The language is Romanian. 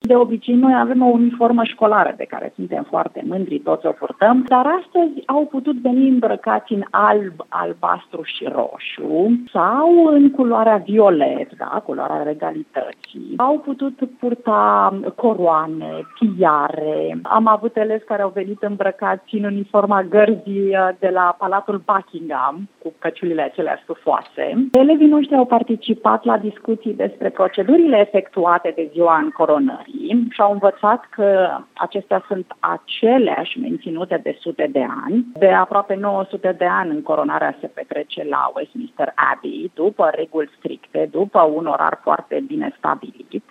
De obicei, noi avem o uniformă școlară de care suntem foarte mândri, toți o purtăm, dar astăzi au putut veni îmbrăcați în alb, albastru și roșu sau în culoarea violet, da, culoarea regalității. Au putut purta coroane, tiare. Am avut elevi care au venit îmbrăcați în uniforma gărzii de la Palatul Buckingham, cu căciulile acelea stufoase. Elevii noștri au participat la discuții despre procedurile efectuate de ziua încoronării și au învățat că acestea sunt aceleași menținute de sute de ani. De aproape 900 de ani încoronarea se petrece la Westminster Abbey, după reguli stricte, după un orar foarte bine stabilit.